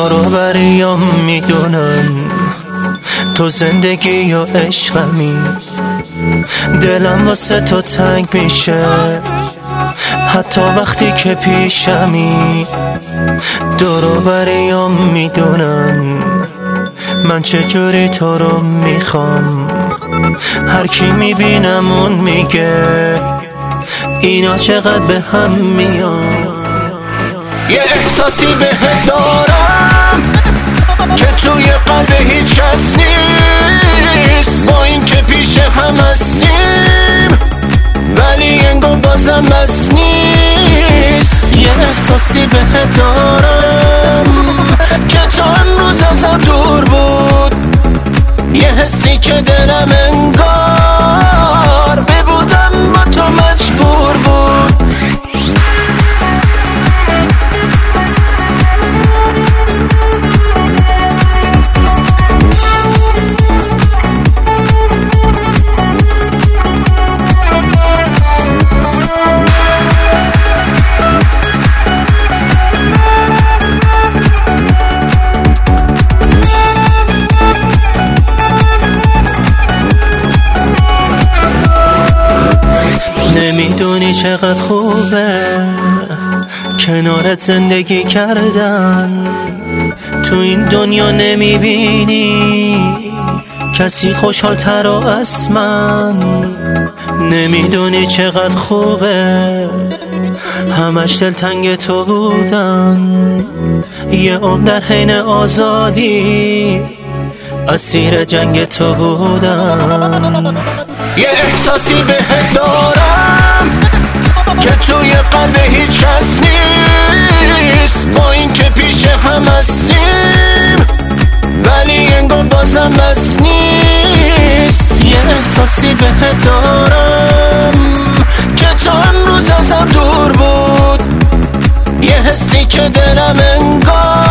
دورو بریام میدونن تو زندگی یا عشقمی، دلم واسه تو تنگ میشه حتی وقتی که پیشمی. دورو بریام میدونن من چجوری تو رو میخوام، هر کی میبینم اون میگه اینا چقدر به هم میان. یه احساسی بهت دارم که توی قلب هیچ کس نیست، با این که پیش هم هستیم ولی انگار بازم بس نیست. یه احساسی بهت دارم که تو امروز ازم دور بود، یه حسی که دلم انگار ببودم با تو مجبور بود. نمیدونی چقدر خوبه کنارت زندگی کردن، تو این دنیا نمیبینی کسی خوشحال‌تر از من. نمیدونی چقدر خوبه همش دلتنگ تو بودن، یه عمر در حین آزادی اسیر جنگ تو بودن. یه احساسی بهت دارم که توی قلب هیچ کس نیست، با این که پیش هم هستیم ولی انگار بازم بس نیست. یه احساسی بهت دارم که تو امروز ازم دور بود، یه حسی که دلم انگار